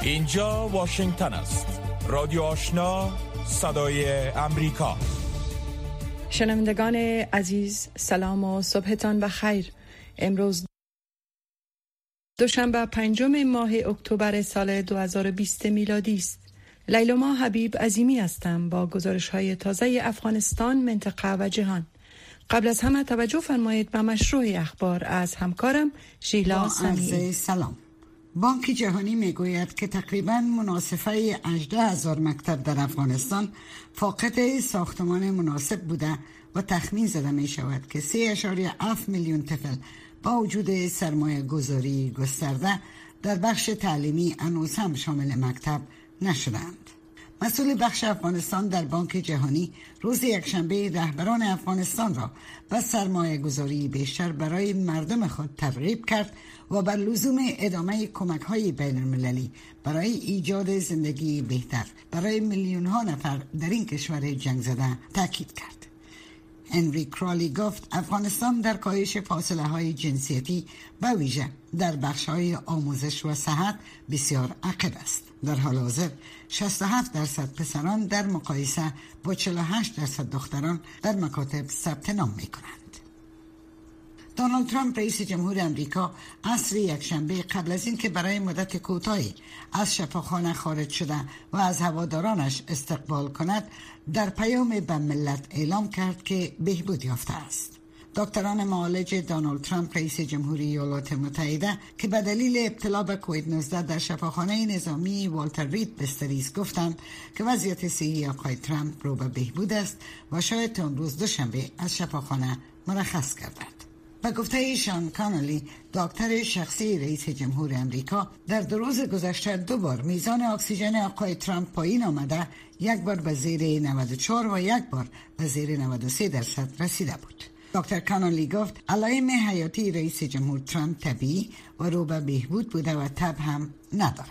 اینجا واشنگتن است. رادیو آشنا، صدای امریکا. شنوندگان عزیز، سلام و صبحتان بخیر. امروز دوشنبه 5 ماه اکتبر سال 2020 میلادی است. لیلما حبیب عظیمی هستم با گزارش‌های تازه افغانستان، منطقه و جهان. قبل از همه توجه فرمایید به مشروع اخبار از همکارم شیلا سمیعی. سلام. بانک جهانی میگوید که تقریباً مناصفه 18,000 مکتب در افغانستان فاقد ساختمان مناسب بوده و تخمین زده می شود که 3.7 میلیون طفل با وجود سرمایه گذاری گسترده در بخش تعلیمی هنوز هم شامل مکتب نشدند. مسئول بخش افغانستان در بانک جهانی روز یکشنبه رهبران افغانستان را به سرمایه گذاری بیشتر برای مردم خود ترغیب کرد و بر لزوم ادامه کمک های بین المللی برای ایجاد زندگی بهتر برای میلیون ها نفر در این کشور جنگ زده تاکید کرد. هنری کرالی گفت افغانستان در کاهش فاصله های جنسیتی به ویژه در بخش های آموزش و صحت بسیار عقب است. در حال حاضر 67% پسران در مقایسه با 48% دختران در مکاتب ثبت نام می کنند. دونالد ترامپ رئیس جمهور امریکا عصر یکشنبه قبل از اینکه برای مدت کوتاهی از شفاخانه خارج شده و از هوادارانش استقبال کند، در پیام به ملت اعلام کرد که بهبود یافته است. دکتران معالج دونالد ترامپ رئیس جمهوری ایالات متحده که به دلیل ابتلا به کووید 19 در شفاخانه نظامی والتر رید بستریست گفتند که وضعیت صحی آقای ترامپ رو به بهبود است و شاید تا امروز دوشنبه از شفاخانه مرخص گردد. به گفته شان کانلی، دکتر شخصی رئیس جمهور امریکا، در 2 روز گذشته 2 بار میزان اکسیژن آقای ترامپ پایین آمده، یک بار به زیر 94 و یک بار به زیر 93% رسیده بود. دکتر کانلی گفت علائم حیاتی رئیس جمهور ترامپ طبیعی و رو به بهبود بوده و تب هم ندارد.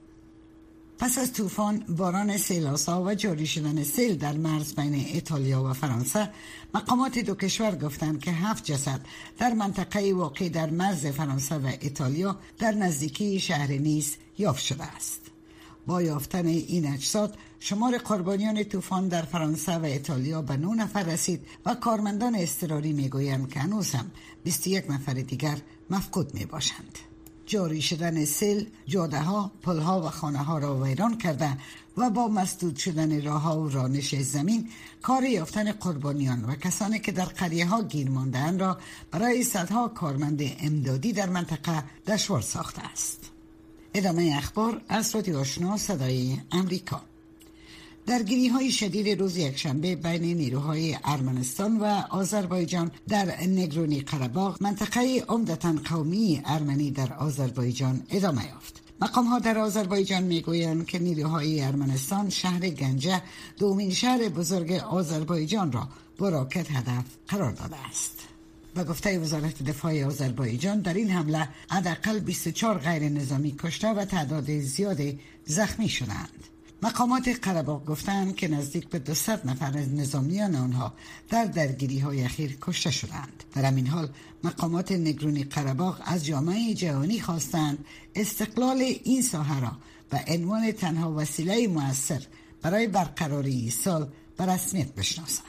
پس از طوفان، باران سیل‌آسا و جاری شدن سیل در مرز بین ایتالیا و فرانسه، مقامات 2 کشور گفتند که 7 جسد در منطقه واقع در مرز فرانسه و ایتالیا در نزدیکی شهر نیس یافت شده است. با یافتن این اجساد، شمار قربانیان طوفان در فرانسه و ایتالیا به 9 نفر رسید و کارمندان اضطراری میگویند که هنوز هم 21 نفر دیگر مفقود می باشند. جاری شدن سیل جاده‌ها، پل‌ها و خانه‌ها را ویران کرده و با مسدود شدن راه‌ها و رانش زمین، کار یافتن قربانیان و کسانی که در قریه‌ها گیر مانده‌اند را برای صدها کارمند امدادی در منطقه دشوار ساخته است. ادامه اخبار از رادیو آشنا صدای امریکا. درگیری‌های شدید روز یکشنبه بین نیروهای ارمنستان و آذربایجان در نگرونی قره‌باغ، منطقه عمدتاً قومی ارمنی در آذربایجان، ادامه یافت. مقام‌ها در آذربایجان می‌گویند که نیروهای ارمنستان شهر گنجه، دومین شهر بزرگ آذربایجان را با راکت هدف قرار داده است. به گفته وزارت دفاع آذربایجان، در این حمله حداقل 24 غیر نظامی کشته و تعداد زیادی زخمی شدند. مقامات قره‌باغ گفتند که نزدیک به 200 نفر از نظامیان آنها در درگیری‌های اخیر کشته شدند. در همین حال مقامات نگرونی قره‌باغ از جامعه جهانی خواستند استقلال این ساحه را به عنوان تنها وسیله مؤثر برای برقراری صلح به رسمیت بشناسند.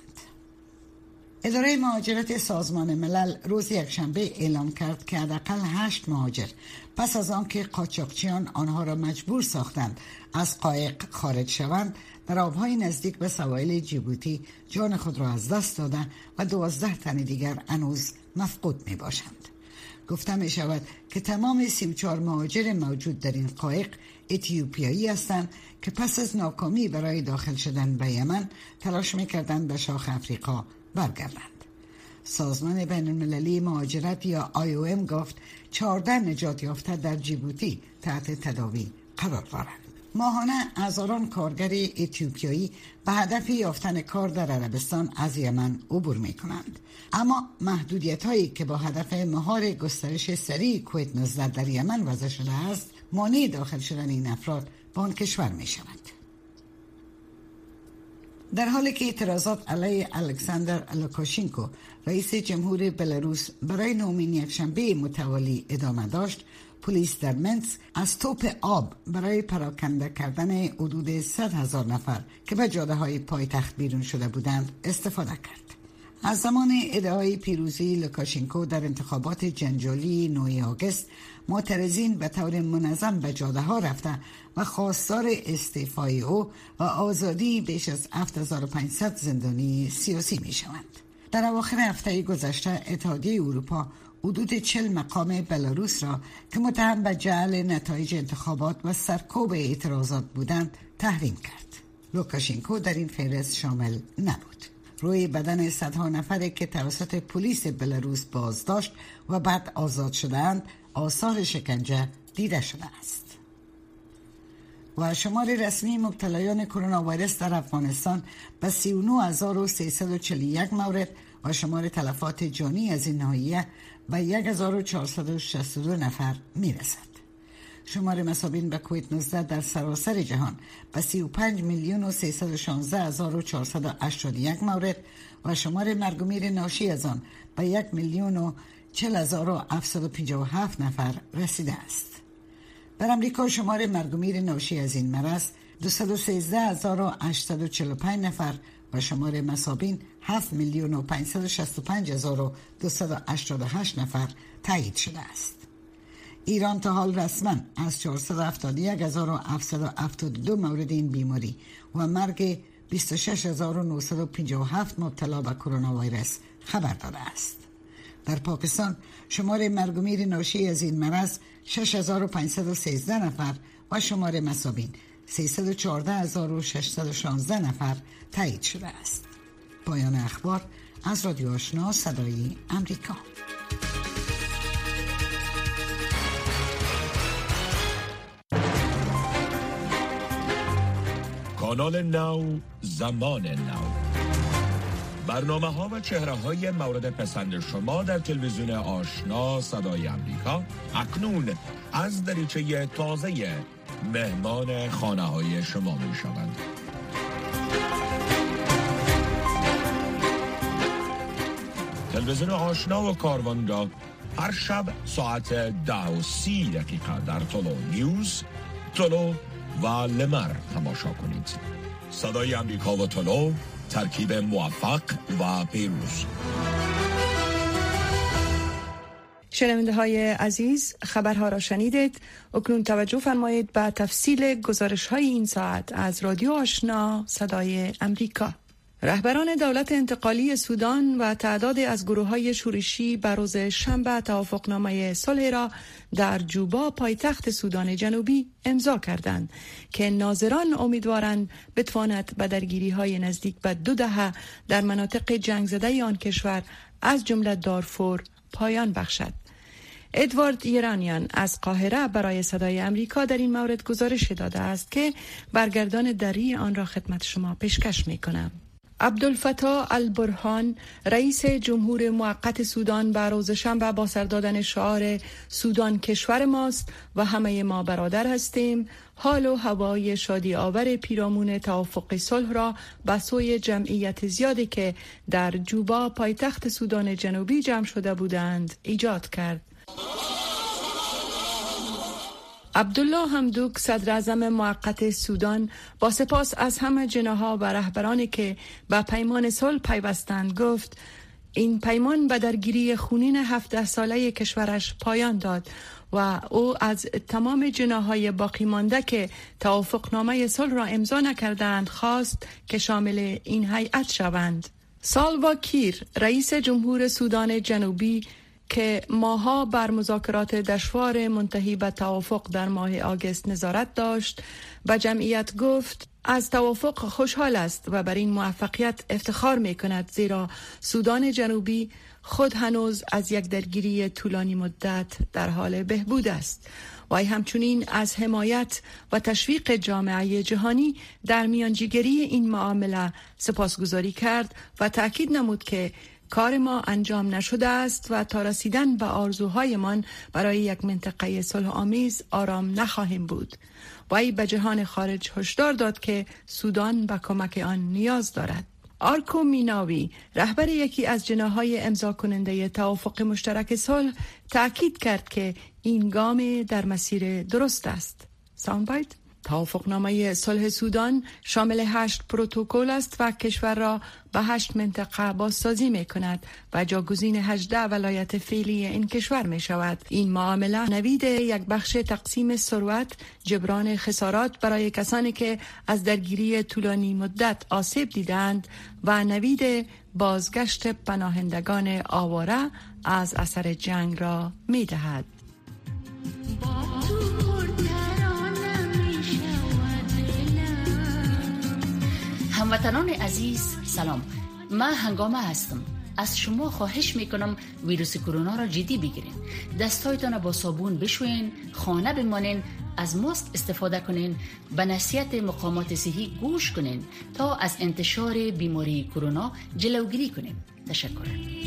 اداره مهاجرت سازمان ملل روز یکشنبه اعلام کرد که حداقل 8 مهاجر پس از آنکه قاچاقچیان آنها را مجبور ساختند از قایق خارج شوند، در آبهای نزدیک به سواحل جیبوتی جان خود را از دست دادند و 12 تن دیگر هنوز مفقود می باشند. گفته می شود که تمام 34 مهاجر موجود در این قایق اتیوپیایی هستند که پس از ناکامی برای داخل شدن به یمن تلاش می کردند به شاخ افریقا برگردند. سازمان بین المللی مهاجرت یا IOM گفت 14 نجات یافته در جیبوتی تحت تداوی قرار دارند. ماهانه هزاران کارگر اتیوپیایی به هدف یافتن کار در عربستان از یمن عبور می کنند. اما محدودیت هایی که با هدف مهار گسترش سریع کووید 19 در یمن وضع شده است، مانع داخل شدن این افراد به آن کشور می شود. در حالی که اعتراضات علیه الکساندر لوکاشنکو رئیس جمهور بلاروس برای نومین یکشنبه متوالی ادامه داشت، پلیس در منسک از توپ آب برای پراکنده کردن حدود 100,000 نفر که به جاده‌های پایتخت بیرون شده بودند استفاده کرد. از زمان ادعای پیروزی لوکاشنکو در انتخابات جنجالی 9 آگوست، معترضین به طور منظم به جاده‌ها رفته و خواستار استعفای او و آزادی بیش از 7500 زندانی سیاسی می شوند. در اواخر هفته گذشته اتحادیه اروپا حدود 40 مقام بلاروس را که متهم به جعل نتایج انتخابات و سرکوب اعتراضات بودند تحریم کرد. لوکاشنکو در این فهرست شامل نبود. روی بدن صدها نفری که توسط پلیس بلاروس بازداشت و بعد آزاد شدند آثار شکنجه دیده شده است. و شمار رسمی مبتلایان کرونا ویروس در افغانستان به 39341 مورد و شمار تلفات جانی از این ناحیه به 1462 نفر میرسد. شمار مصابین به کووید 19 در سراسر جهان به 35,316,481 مورد و شمار مرگ و میر ناشی از آن به 1,040,757 نفر رسیده است. در امریکا شمار مرگ و میر ناشی از این مرض 213,845 نفر و شمار مصابین 7,565,288 نفر تایید شده است. ایران تا حال رسما از 471,772 مورد این بیماری و مرگ 26,957 مبتلا به کرونا ویروس خبر داده است. در پاکستان شمار مرگ و میر ناشی از این مرض 6,513 نفر و شمار مصابین 314,616 نفر تایید شده است. پایان اخبار از رادیو آشنا صدای امریکا. کانال نو، زمان نو. برنامه ها و چهره های مورد پسند شما در تلویزیون آشنا صدای امریکا اکنون از دریچه تازه مهمان خانه های شما می شوند. تلویزیون آشنا و کاروانگاه هر شب ساعت 10:30 در طلو نیوز، طلو و لمر تماشا کنید. صدای امریکا و طلو، ترکیب موفق و پیروز. شنونده های عزیز، خبرها را شنیدید. اکنون توجه فرمایید به تفصیل گزارش های این ساعت از رادیو آشنا صدای امریکا. رهبران دولت انتقالی سودان و تعدادی از گروه‌های شورشی به روز شنبه توافقنامه صلح را در جوبا پایتخت سودان جنوبی امضا کردند که ناظران امیدوارند بتواند به درگیری‌های نزدیک به 2 دهه در مناطق جنگ زده آن کشور از جمله دارفور پایان بخشد. ادوارد ایرانیان از قاهره برای صدای امریکا در این مورد گزارش داده است که برگردان دری آن را خدمت شما پیشکش می‌کنم. عبدالفتاح البرهان رئیس جمهور موقت سودان به روز شنبه با سر دادن شعار سودان کشور ماست و همه ما برادر هستیم، حال و هوای شادی آور پیرامون توافق صلح را به سوی جمعیت زیادی که در جوبا پایتخت سودان جنوبی جمع شده بودند ایجاد کرد. عبدالله حمدوک صدر اعظم موقت سودان با سپاس از همه جناح‌ها و رهبرانی که به پیمان صلح پیوستند گفت این پیمان به درگیری خونین 17 ساله کشورش پایان داد و او از تمام جناح‌های باقی مانده که توافقنامه صلح را امضا نکردند خواست که شامل این هیئت شوند. سالوا کیر رئیس جمهور سودان جنوبی که ماها بر مذاکرات دشوار منتهی به توافق در ماه آگوست نظارت داشت به جمعیت گفت از توافق خوشحال است و بر این موفقیت افتخار می کند، زیرا سودان جنوبی خود هنوز از یک درگیری طولانی مدت در حال بهبود است. و همچنین از حمایت و تشویق جامعه جهانی در میانجیگری این معامله سپاسگزاری کرد و تأکید نمود که کار ما انجام نشده است و تا رسیدن به آرزوهایمان برای یک منطقه صلح آمیز آرام نخواهیم بود. وی به جهان خارج هشدار داد که سودان به کمک آن نیاز دارد. آرکو میناوی، رهبر یکی از جناح‌های امضا کننده توافق مشترک صلح، تأکید کرد که این گام در مسیر درست است. ساوندبایت: توافقنامه صلح سودان شامل 8 پروتکل است و کشور را به 8 منطقه بازسازی می کند و جاگزین 18 ولایت فعلی این کشور می شود. این معامله نوید یک بخش تقسیم ثروت، جبران خسارات برای کسانی که از درگیری طولانی مدت آسیب دیدند و نوید بازگشت پناهندگان آواره از اثر جنگ را می دهد. هموطنان عزیز سلام، من هنگامه هستم. از شما خواهش میکنم ویروس کرونا را جدی بگیرین. دستایتان با صابون بشوین، خانه بمانین، از ماسک استفاده کنین، به نصیحت مقامات صحی گوش کنین تا از انتشار بیماری کرونا جلوگیری کنین. تشکر.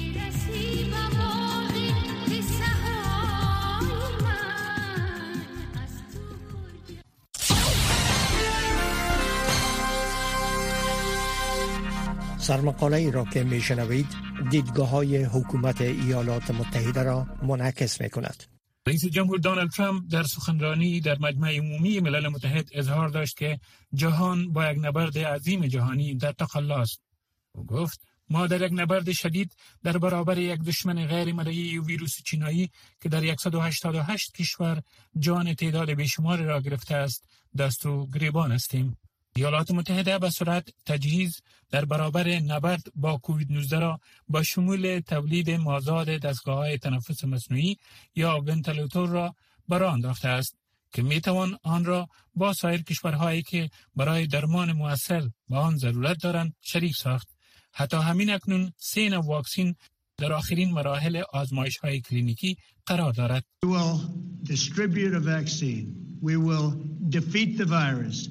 سرمقاله ای را که می شنوید دیدگاه های حکومت ایالات متحده را منعکس می کند. رئیس جمهور دونالد ترامپ در سخنرانی در مجمع عمومی ملل متحد اظهار داشت که جهان با یک نبرد عظیم جهانی در تقلا است. او گفت ما در یک نبرد شدید در برابر یک دشمن غیر مرئی ویروس چینایی که در 188 کشور جان تعداد بیشماری را گرفته است دست و گریبان هستیم. ایالات متحده به سرعت تجهیز در برابر نبرد با کووید 19 را با شمول تولید مازاد دستگاه‌های تنفس مصنوعی یا ونتیلاتور را برآ انداخته است که میتوان آن را با سایر کشورهایی که برای درمان مؤثر به آن ضرورت دارند شریک ساخت. حتی همین اکنون 3 نوع واکسین در آخرین مراحل آزمایش‌های کلینیکی قرار دارد. We will distribute a vaccine. We will defeat the virus.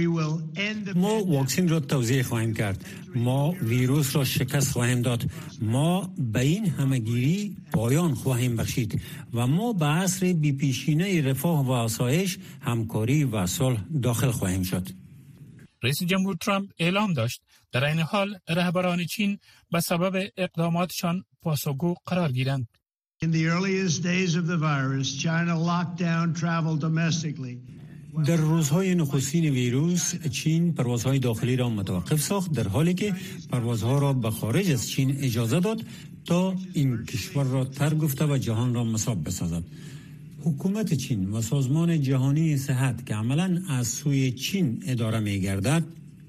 ما واکسن را توزیع خواهیم کرد. ما ویروس را شکست خواهیم داد. ما به این همگیری پایان خواهیم بخشید و ما به عصر بی‌پیشینه رفاه و آسایش، همکاری و صلح داخل خواهیم شد. رئیس جمهور ترامپ اعلام داشت در این حال رهبران چین به سبب اقداماتشان پاسخگو قرار گیرند. In the earliest days of the virus, China locked down travel domestically. در روزهای نخستین ویروس چین پروازهای داخلی را متوقف ساخت، در حالی که پروازها را به خارج از چین اجازه داد تا این کشور را تر گفته و جهان را مصاب بسازد. حکومت چین و سازمان جهانی صحت که عملاً از سوی چین اداره می گردد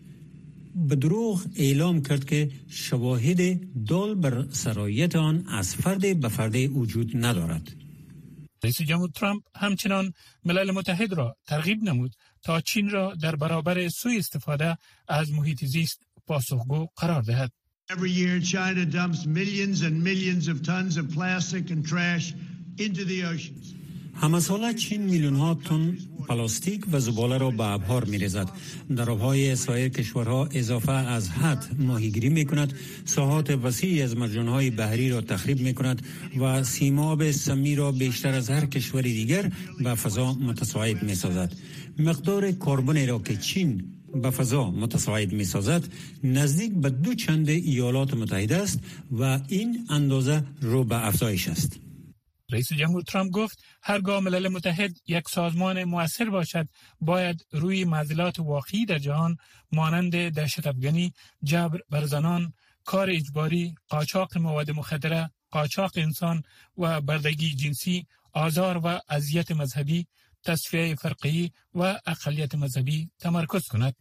به دروغ اعلام کرد که شواهد دال بر سرایت آن از فرد به فرد وجود ندارد. رئیس جمهور ترامپ همچنان ملل متحد را ترغیب نمود تا چین را در برابر سوء استفاده از محیط زیست پاسخگو قرار دهد. Every year China dumps millions and millions of tons of plastic and trash into the oceans. همه ساله چین میلیون ها تن پلاستیک و زباله را به آبها می‌ریزد. در آبهای سایر کشورها اضافه از حد ماهیگیری می‌کند، ساحات وسیعی از مرجان‌های بحری را تخریب می‌کند و سیماب سمی را بیشتر از هر کشور دیگر به فضا متصاعد می‌سازد. مقدار کربن را که چین به فضا متصاعد می‌سازد نزدیک به 2 چند ایالات متحده است و این اندازه رو به افزایش است. رئیس جمهور ترامپ گفت هرگاه ملل متحد یک سازمان مؤثر باشد باید روی معضلات واقعی در جهان مانند دهشت‌افکنی، جبر بر زنان، کار اجباری، قاچاق مواد مخدره، قاچاق انسان و بردگی جنسی، آزار و اذیت مذهبی، تصفیه فرقه‌ای و اقلیت مذهبی تمرکز کند.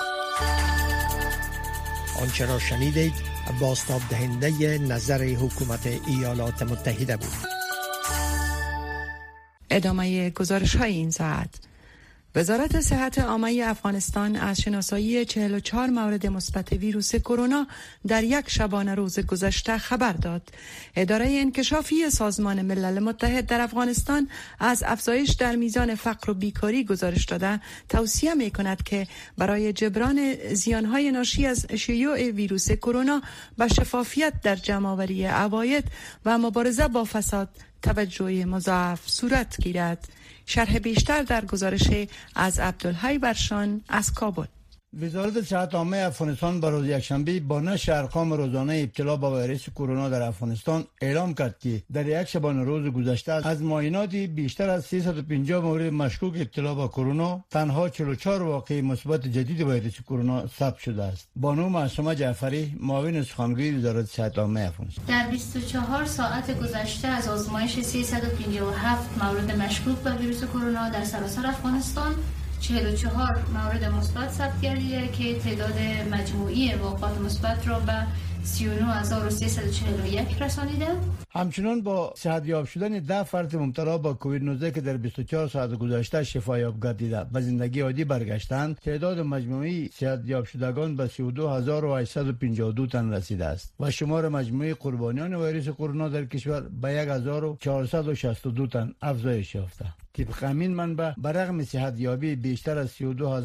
آنچه را شنیدید بازتاب دهنده نظر حکومت ایالات متحده بود. ادامه گزارش های این ساعت. وزارت صحت عامه افغانستان از شناسایی 44 مورد مثبت ویروس کرونا در یک شبانه روز گذشته خبر داد. اداره انکشافی سازمان ملل متحد در افغانستان از افزایش در میزان فقر و بیکاری گزارش داده توصیه می کند که برای جبران زیانهای ناشی از شیوع ویروس کرونا به شفافیت در جمع‌آوری عواید و مبارزه با فساد توجه مضاعف صورت گیرد. شرح بیشتر در گزارش از عبدالحی برشان از کابل. وزارت صحت عامه افغانستان به روز یکشنبه با نشر ارقام روزانه ابتلا به ویروس کرونا در افغانستان اعلام کرد که در یک شبانه روز گذشته از معاینات بیشتر از 350 مورد مشکوک ابتلا به کرونا تنها 44 واقعه مثبت جدید ویروس کرونا ثبت شده است. بانو معصومه جعفری، معاون سخنگوی وزارت صحت عامه افغانستان: در 24 ساعت گذشته از آزمایش 357 مورد مشکوک به ویروس کرونا در سراسر افغانستان 44 مورد مثبت ثبت گردیده که تعداد مجموعی واقعات مثبت را به 39341 رسانیده. همچنان با صحتیاب شدن 10 فرد مبتلا با کووید 19 که در 24 ساعت گذشته شفایاب گردیده به زندگی عادی برگشتند، تعداد مجموعی صحتیاب شدگان به 32852 تن رسیده است و شمار مجموعی قربانیان ویروس کرونا در کشور به 1462 تن افزایش یافته. طبق همین منبع برغم صحتیابی بیشتر از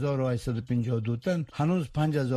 32852 تن هنوز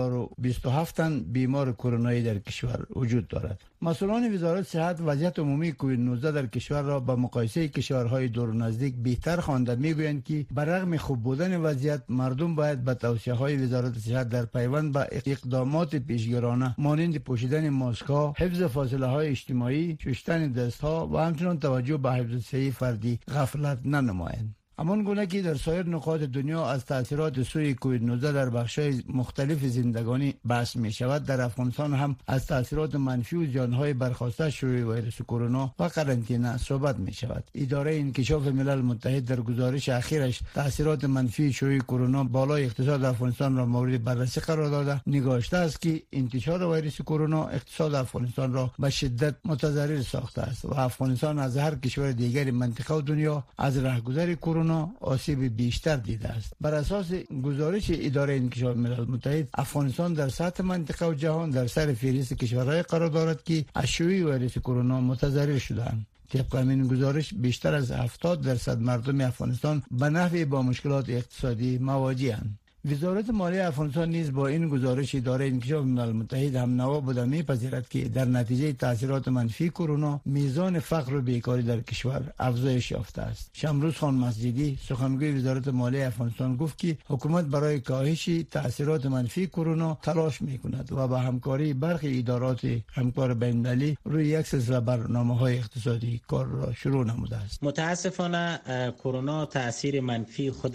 5027 تن بیمار کرونایی در کشور وجود دارد. مسئولان وزارت صحت وضعیت عمومی کووید 19 در کشور را با مقایسه کشورهای دور و نزدیک بهتر خوانده میگویند که برغم خوب بودن وضعیت مردم باید به توصیه‌های وزارت صحت در پیوند به اقدامات پیشگیرانه مانند پوشیدن ماسک‌ها، حفظ فاصله‌های اجتماعی، شستن دست‌ها و همچنین توجه به حفظ صحی فردی غفلت ننمایند. همان گونه که در سایر نقاط دنیا از تاثیرات سوی کووید 19 در بخش‌های مختلف زندگانی بحث می شود، در افغانستان هم از تاثیرات منفی و زیان‌های برخاسته شیوع ویروس کرونا و قرنطینه صحبت می شود. اداره انکشاف ملل متحد در گزارش اخیرش تاثیرات منفی شیوع کرونا بالای اقتصاد افغانستان را مورد بررسی قرار داده، نگاشته است که انتشار ویروس کرونا اقتصاد افغانستان را به شدت متضرر ساخته است و افغانستان از هر کشور دیگری منطقه و دنیا از راهگذر کرونا آسیب بیشتر دیده است. بر اساس گزارش اداره انکشاف ملل متحد، افغانستان در سطح منطقه و جهان در سر فهرست کشورهای قرار دارد که از شیوع ویروس کرونا متضرر شدند. طبق همین گزارش بیشتر از 70% مردم افغانستان به نحوی با مشکلات اقتصادی مواجه‌اند. وزارت مالیه افغانستان نیز با این گزارش اداره انکشاف ملل متحد هم نوا بوده می‌پذیرد که در نتیجه تاثیرات منفی کرونا میزان فقر و بیکاری در کشور افزایش یافته است. شمروز خان مسجدی، سخنگوی وزارت مالیه افغانستان، گفت که حکومت برای کاهش تاثیرات منفی کرونا تلاش می‌کند و با همکاری برخی ادارات همکار بین‌المللی روی یک سلسله برنامه‌های اقتصادی کار را شروع نموده است. متاسفانه کرونا تاثیر منفی خود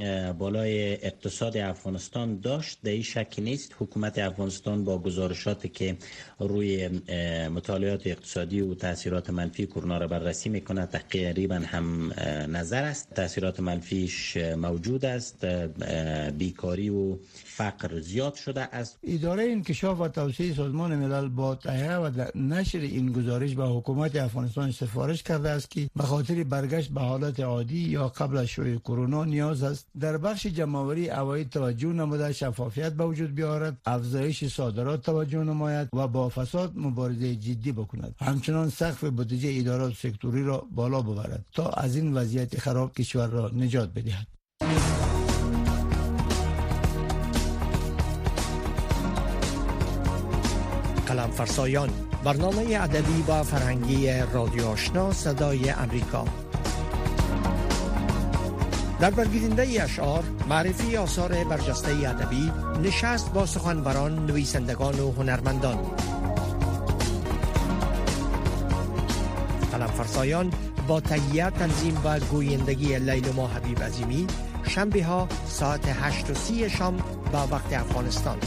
بالای اقتصاد افغانستان داشت، در این شک نیست. حکومت افغانستان با گزارشاتی که روی مطالعات اقتصادی و تاثیرات منفی کرونا را بررسی میکنه تقریبا هم نظر است. تاثیرات منفیش موجود است، بیکاری و فقر زیاد شده است. اداره انکشاف و توسعه سازمان ملل با تهیه و نشر این گزارش به حکومت افغانستان سفارش کرده است که به خاطر برگشت به حالت عادی یا قبل از شیوع کرونا نیاز است در بخش جمع‌آوری عواید توجه نموده، شفافیت به وجود بیاورد، افزایش صادرات توجه نماید و با فساد مبارزه جدی بکند. همچنان سقف بودجه ادارات سکتوری را بالا ببرد تا از این وضعیت خراب کشور را نجات بدهد. قلم فرسایان، برنامه ادبی و فرهنگی رادیو آشنا صدای امریکا. در برگزیدنده اشعار، معرفی آثار برجسته ادبی، نشست با سخنوران، نویسندگان و هنرمندان. قلم فرسایان با تهیه، تنظیم و گویندگی لیلما حبیب عظیمی، شنبه ها ساعت 8:30 شام با وقت افغانستان.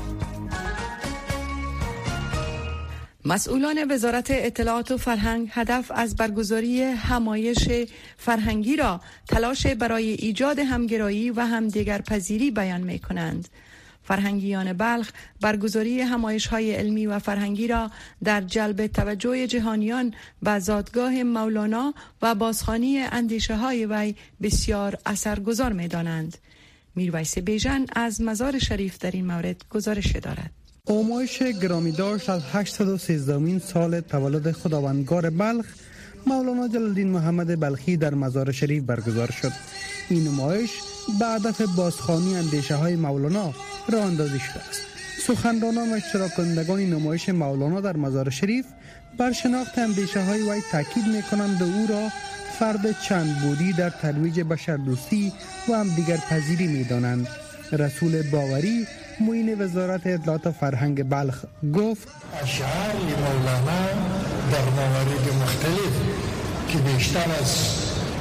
مسئولان وزارت اطلاعات و فرهنگ هدف از برگزاری همایش فرهنگی را تلاش برای ایجاد همگرایی و همدیگرپذیری بیان می کنند. فرهنگیان بلخ برگزاری همایش‌های علمی و فرهنگی را در جلب توجه جهانیان به زادگاه مولانا و بازخوانی اندیشه‌های وی بسیار اثرگذار می‌دانند. میرویس بیژن از مزار شریف در این مورد گزارش دارد. همایش گرامی داشت از 813مین سال تولد خداوندگار بلخ مولانا جلال الدین محمد بلخی در مزار شریف برگزار شد. این همایش به هدف بازخوانی اندیشه های مولانا راه اندازی شده است. سخنرانان و اشتراک کنندگان نمایش مولانا در مزار شریف بر شناخت اندیشه های وی تاکید می کنند و او را فرد چند بودی در ترویج بشردوستی و همدیگر پذیری می دانند. رسول باوری معین وزارت اطلاعات و فرهنگ بلخ گفت اشعار مولانا در موارد مختلف که بیشتر از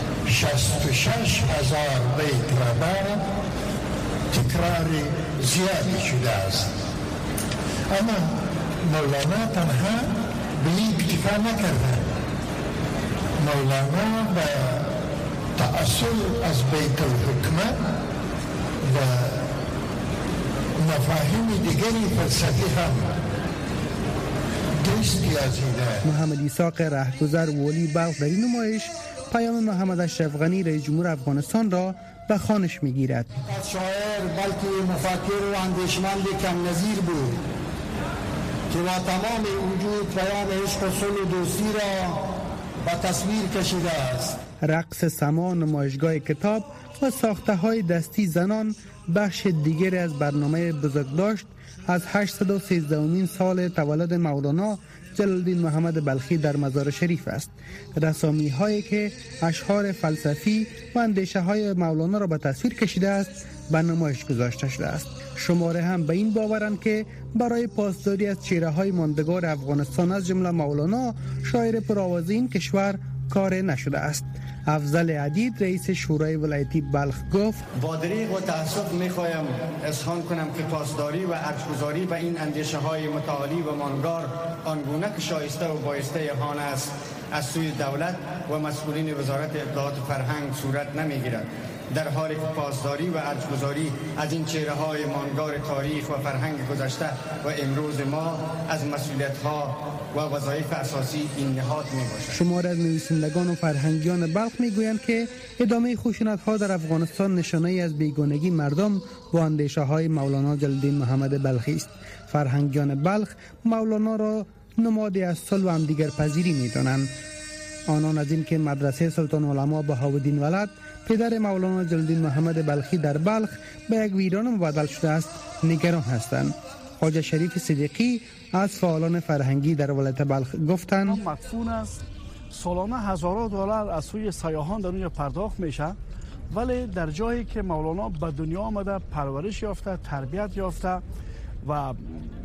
66,000 بیت را دارد تکرار زیادی شده است، اما مولانا تنها به این اکتفا نکرده. مولانا به تأصل از بیت الحکمت و مفاهیم دیگری فلسفی هم دست یازیده. محمد اسحاق رهگذر والی بلخ در این نمایش پیام محمد اشرف غنی رئیس جمهور افغانستان را به خوانش میگیرد. شاعر بلکه مفکر و اندیشمند کم نظیر بود که با تمام وجود پیام عشق و صلح و دوستی را به تصویر کشیده است. رقص سما، نمایشگاه کتاب و ساخته های دستی زنان بخش دیگر از برنامه بزرگداشت از 813مین سال تولد مولانا جلال الدین محمد بلخی در مزار شریف است. رسامی هایی که اشعار فلسفی و اندیشه های مولانا را به تصویر کشیده است به نمایش گذاشته شده است. شماره هم به این باورند که برای پاسداری از چهره های ماندگار افغانستان از جمله مولانا شاعر پرآوازه این کشور کار نشده است. افضل عدید رئیس شورای ولایتی بلخ گفت با دریغ و تأسف میخوایم اذعان کنم که پاسداری و ارجگذاری به این اندیشه های متعالی و ماندگار آنگونه که شایسته و بایسته آن است از سوی دولت و مسئولین وزارت اطلاعات و فرهنگ صورت نمیگیرد، در حالی که پاسداری و ارجگذاری از این چهره های ماندگار تاریخ و فرهنگ گذشته و امروز ما از مسئولیت ها و وظایف اساسی این نهاد می باشد. شمار از نویسندگان و فرهنگیان بلخ می گویند که ادامه خشونت ها در افغانستان نشانه ای از بیگانگی مردم با اندیشه های مولانا جلال الدین محمد بلخی است. فرهنگیان بلخ مولانا را نمادی از صلح و همدیگر پذیری می دانند. آنان از این که مدرسه سلطان العلماء بهاءالدین ولد پدر مولانا جلال الدین محمد بلخی در بلخ به یک ویران مبدل شده است نگران هستند. خواجه شریف صدیقی از فعالان فرهنگی در ولایت بلخ گفتند مدفون است، سالانه هزاران دلار از سوی سیاحان در اونجا پرداخت میشه، ولی در جایی که مولانا به دنیا آمده، پرورش یافته، تربیت یافته و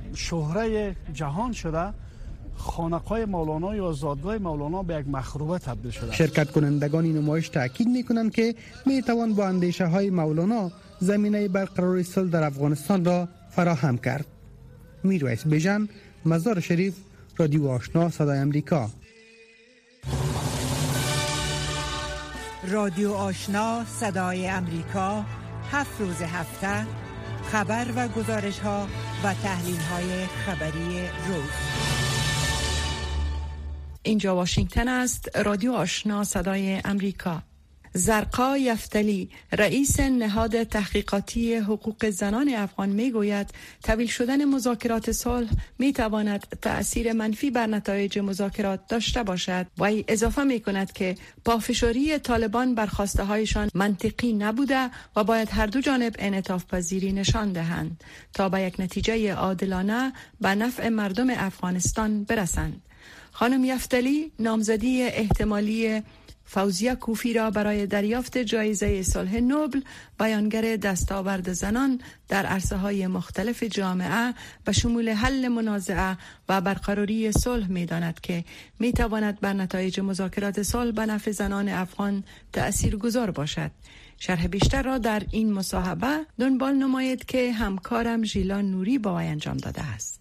شهره جهان شده، خانقاه مولانا یا زادگاه مولانا به یک مخروبه تبدیل شده. شرکت کنندگان این نمایش تاکید میکنند که میتوان با اندیشه های مولانا زمینه برقراری صلح در افغانستان را فراهم کرد. میرویس بیژن، مزار شریف، رادیو آشنا صدای امریکا. رادیو آشنا صدای امریکا 7 روز هفته خبر و گزارش ها و تحلیل های خبری روز. اینجا واشنگتن است. رادیو آشنا صدای امریکا. زرقا یفتلی رئیس نهاد تحقیقاتی حقوق زنان افغان میگوید طویل شدن مذاکرات صلح میتواند تأثیر منفی بر نتایج مذاکرات داشته باشد و اضافه میکند که پافشاری طالبان بر خواسته هایشان منطقی نبوده و باید هر دو جانب انعطاف پذیری نشان دهند تا به یک نتیجه عادلانه به نفع مردم افغانستان برسند. خانم یفتلی نامزدی احتمالی فوزیه کوفی را برای دریافت جایزه صلح نوبل، بیانگر دستاورد زنان در عرصه‌های مختلف جامعه به شمول حل منازعه و برقراری صلح می‌داند که می‌تواند بر نتایج مذاکرات صلح به نفع زنان افغان تأثیرگذار باشد. شرح بیشتر را در این مصاحبه دنبال نمایید که همکارم ژیلان نوری با وی انجام داده است.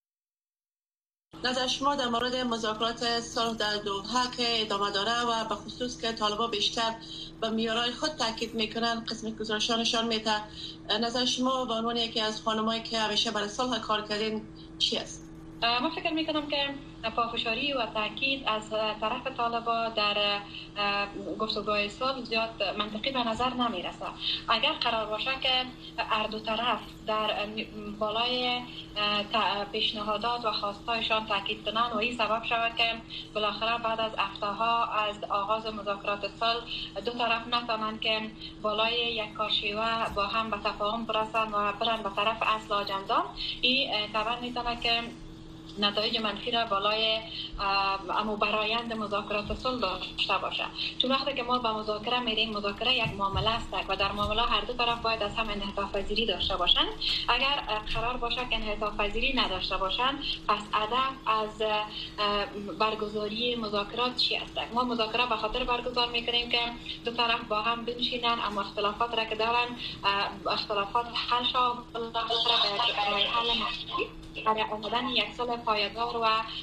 نظر شما در مورد مذاکرات صلح در دوحه که ادامه داره و به خصوص که طالبان بیشتر به میارای خود تاکید میکنن، قسم گزارشانشان میده، نظر شما به عنوان یکی از خانمایی که همیشه برای صلح کار کردین چی است؟ من فکر میکنم که پافشاری و تاکید از طرف طالبان در گفتگوهای صلح زیاد منطقی به نظر نمیرسه. اگر قرار باشه که هر دو طرف در بالای پیشنهادات و خواستایشان تاکید کنن و این سبب شود که بالاخره بعد از هفته‌ها از آغاز مذاکرات صلح دو طرف نتوانن که بالای یک کارشیوه با هم به تفاهم برسن و برن به طرف اصل آجندان، این خبر میزنه که نتایج منفی را بالای اما برآیند مذاکرات صلح داشته باشه. چون وقتی که ما به مذاکره میریم، مذاکره یک معامله است و در معامله هر دو طرف باید از هم انعطاف پذیری داشته باشند. اگر قرار باشه که انعطاف پذیری نداشته باشند، پس هدف از برگزاری مذاکرات چی است؟ ما مذاکره به خاطر برگزار میکنیم که دو طرف با هم بنشینن، اما اختلافات را که دارن اختلافات حل شود برای حل مشکلی، برای آمدن یک صلح پایدار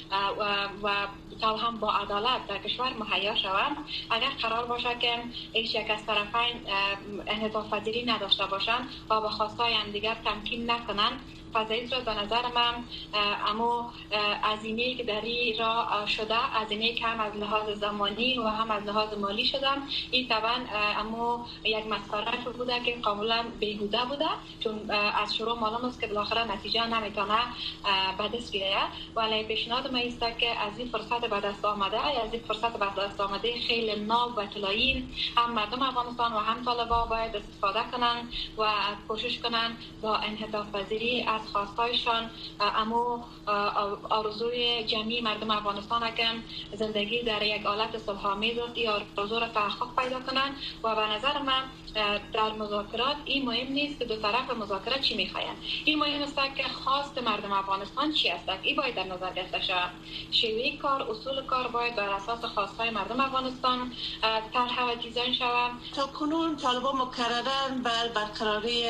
و هم با عدالت در کشور مهیا شود. اگر قرار باشه که هیچ یک از طرفین انعطاف پذیری نداشته باشند و به خواستهای همدیگر تمکین نکنند، فضایی را به نظر من اما هزینه‌ای که در این راه شده، هزینه‌ای که هم از لحاظ زمانی و هم از لحاظ مالی شده، این طبعا اما یک مسخره بوده که کاملا بیهوده بوده، چون از شروع معلوم است که بالاخره نتیجه نمیتونه به دست بیاید. ولی پیشنهاد من است که از این فرصت به دست آمده، از این فرصت به دست آمده خیلی ناب و طلایی، هم مردم افغانستان و هم طالبا باید استفاده کنند و کوشش کنند با انعطاف پذیری از خواستایشان، اما آرزوی جمعی مردم افغانستان که زندگی در یک حالت صلح‌آمیز است، این آرزو را تحقق پیدا کنند. و به نظر من در مذاکرات این مهم نیست که دو طرف مذاکره چی میخواین، این مهم است که خواست مردم افغانستان چی است. این باید در نظر گرفته شود. شیوه کار، اصول کار باید بر اساس خواستهای مردم افغانستان طرح و دیزاین شود. تا کنون طالبان مکررن بر برقراری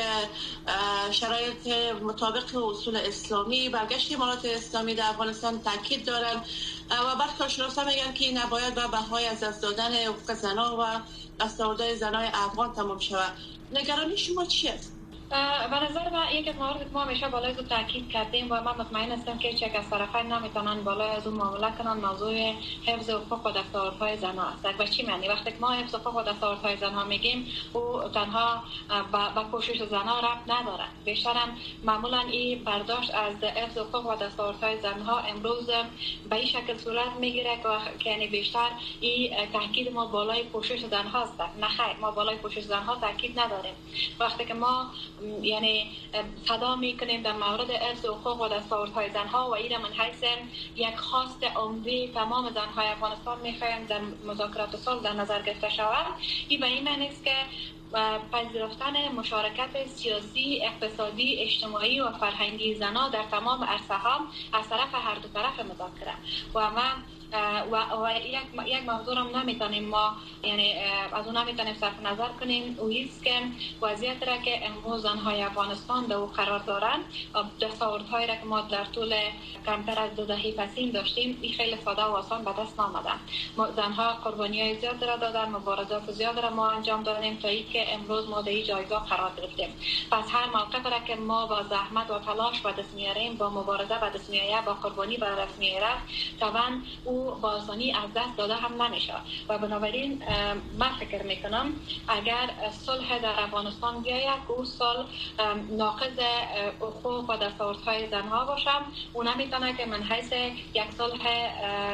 شرایط مطابق اصول اسلامی، برگشت امارات اسلامی در افغانستان تاکید دارند و برخی کارشناسان میگن که نباید به بهای از دست دادن حقوق زنان و دستاوردهای زنان افغان تمام شود. نگرانی شما چی است؟ به نظر من یک از مواردی که ما همیشه بالای از تاکید کردیم و من مطمئن هستم که هیچ یک از طرفین نمیتونن بالای از اون معامله کنن، موضوع حفظ حقوق و دستاوردهای زنان است. و چی معنی وقتی که ما حفظ حقوق و دستاوردهای زنان میگیم، او تنها با کوشش زنان ربط نداره. بیشتر معمولا این برداشت از حفظ حقوق و دستاوردهای زنها امروز به این شکل صورت میگیره که یعنی بیشتر این تاکید ما بالای کوشش زنها است. نه خیر، ما بالای کوشش زنها تاکید نداریم. وقتی که ما یعنی صدا میکنیم در مورد حفظ حقوق و دستاوردهای زنها و این من حیث یک خواست عمده تمام زنهای افغانستان میخوایم در مذاکرات صلح در نظر گرفته شود، این به این معنی است که پذیرفتن مشارکت سیاسی، اقتصادی، اجتماعی و فرهنگی زنان در تمام عرصه‌ها از طرف هر دو طرف مذاکره. و من و یک موضوع هم نمیتونیم ما یعنی از اون نمیتونیم صرف نظر کنیم، او است که وضعیت را که امروز زنهای افغانستان در او قرار دارند، دستاوردهایی را که ما در طول کمتر از 2 دهه پسین داشتیم، این خیلی ساده و آسان به دست نامدن. زنها قربانی‌های زیاد را دادن، مبارزات زیاد را ما انجام دادیم تا اینکه امروز ما در این جایگاه قرار گرفتیم. پس هر موقع را که ما با زحمت و تلاش به دست میاریم، با مبارزه به دست میآید، با قربانی به دست میآید، طبعا او با آسانی از دست داده هم نمیشه. و بنابراین من فکر میکنم اگر صلح در افغانستان بیاید، او صلح ناقض حقوق و دستاوردهای زنها باشه، او نمیتونه که من حیث یک صلح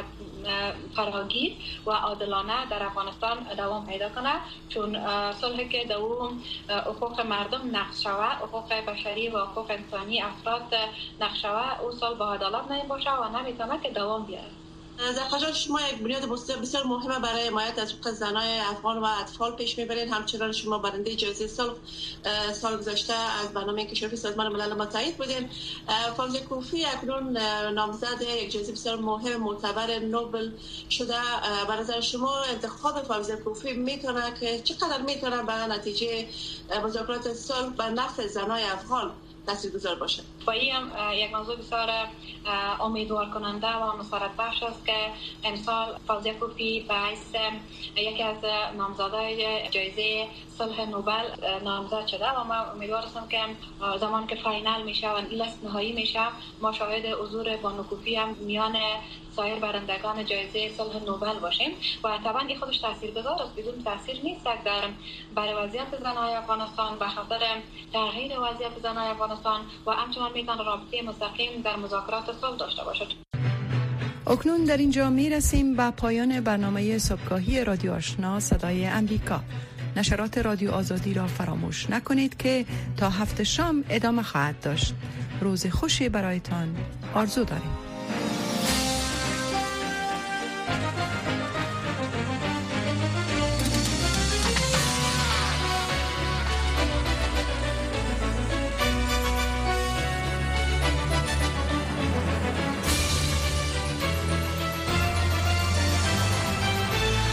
فراگیر و عادلانه در افغانستان دوام پیدا کنه، چون صلحی که در اون حقوق مردم نقض شود، حقوق بشری و حقوق انسانی افراد نقض شود، او صلح با عدالت نمیباشه و نمیتونه که دوام بیاره. در خجال شما یک بنیاد بسیار مهمه برای حمایت از حقوق زنان افغان و اطفال پیش میبرید. همچنان شما برنده جایزه صلح سال گذشته از برنامه کشوری سازمان ملل متحد بودین. فوزیه کوفی اکنون نامزد یک جایزه بسیار مهم معتبر نوبل شده. به نظر شما انتخاب فوزیه کوفی میتونه که چقدر میتونه به نتیجه مذاکرات صلح به نفع زنان افغان تاثیرگذار باشه؟ و این هم یک موضوع بسیار امیدوار کننده و مسرت بخش است که امسال فوزیه کوفی به حیث یکی از نامزدای جایزه صلح نوبل نامزد شده و ما امیدوار هستم که زمان که فاینال میشه و لیست نهایی میشه، ما شاهد حضور بانو کوفی هم میان سایر برندگان جایزه صلح نوبل باشیم. و طبعا این خودش تاثیرگذار است، بدون تاثیر نیست در برای وضعیت زنان افغانستان، به خاطر تغییر وضعیت زنان افغانستان و همچنان میتونه رابطه مستقیم در مذاکرات صلح داشته باشد. اکنون در اینجا میرسیم به پایان برنامه صبحگاهی رادیو آشنا صدای امریکا. نشرات رادیو آزادی را فراموش نکنید که تا هفت شام ادامه خواهد داشت. روز خوشی برایتان آرزو داریم.